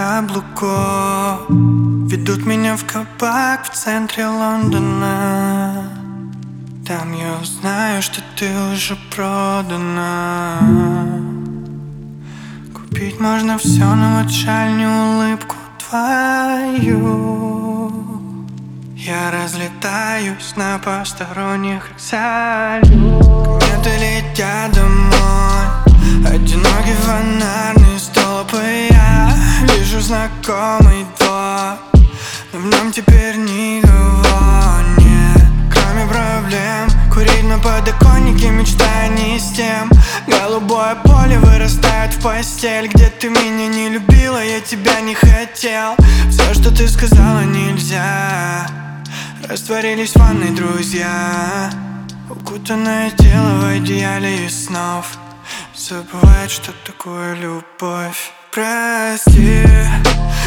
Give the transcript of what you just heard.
каблуков ведут меня в кабак в центре Лондона. Там я узнаю, что ты уже продана. Купить можно все, но вот жаль не улыбку твою. Я разлетаюсь на посторонних салют. Кометы летят домой, одинокий фонарный столб, и я вижу знакомый двор, но в нем теперь никого нет. Кроме проблем, курить на подоконнике, мечтая не с тем. Голубое поле вырастает в постель, где ты меня не любила, я тебя не хотел. Все, что ты сказала, нельзя. Растворились в ванной друзья, укутанное тело в одеяле из снов. Забывает, что такое любовь. Прости,